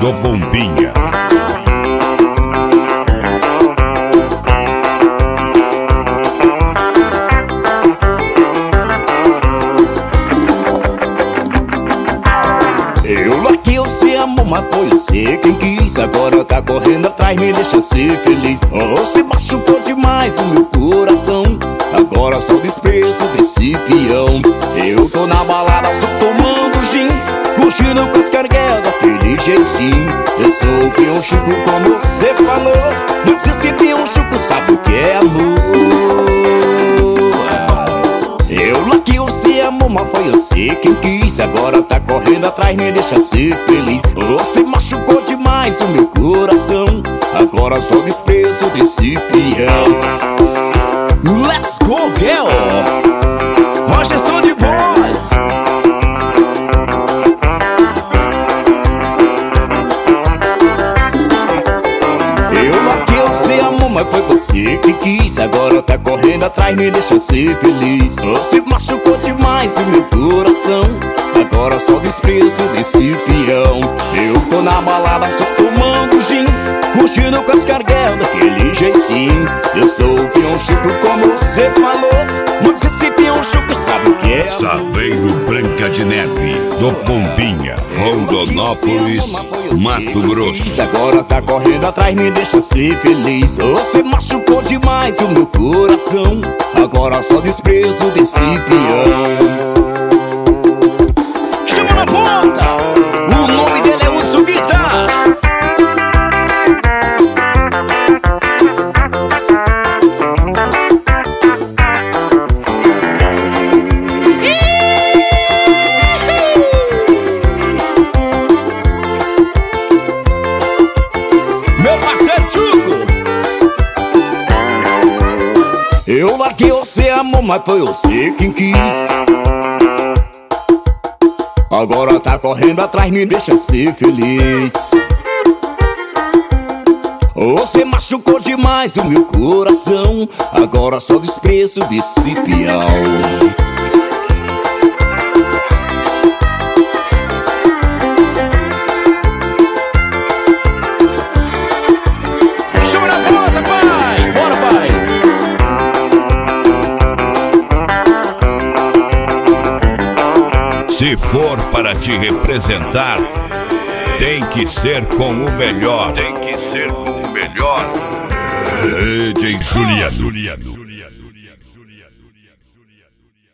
do Bombinha. Eu larguei você, amor, mas foi você quem quis. Agora tá correndo atrás, me deixa ser feliz. Você machucou demais o meu coração. Agora só desprezo desse peão. Eu tô na balada só tomando gin, curtindo com as carguelas daquele jeitinho. Eu sou o peão chuco como você falou, mas esse peão chuco sabe o que é amor. Eu larguei você, amor, mas foi você quem quis. Agora tá correndo atrás, me deixa ser feliz. Você machucou demais o meu coração. Agora só desprezo desse peão. Let's go, girl! Roger Som de Voz. Eu larguei você, amor, mas foi você que quis. Agora tá correndo atrás, me deixa ser feliz. Você machucou demais o meu coração. Agora só desprezo desse peão. Eu tô na balada só tomando gin, curtindo com as carguelas daquele jeitinho. Eu sou o peão chuco como você falou, mas esse peão chuco sabe o que é. Saveiro Branca de Neve do Bombinha, Rondonópolis, Mato Grosso. Agora tá correndo atrás, me deixa ser feliz. Você machucou demais o meu coração. Agora só desprezo desse peão. Chama na ponta, o nome dele é Hudson Guitar. Meu parceiro Chuco. Eu larguei você, amor, mas foi você quem quis. Agora tá correndo atrás, me deixa ser feliz. Você machucou demais o meu coração. Agora só desprezo desse peão. Chama na ponta, pai! Bora, pai! Se for para te representar, tem que ser com o melhor. Tem que ser com o melhor. DJ Juliano.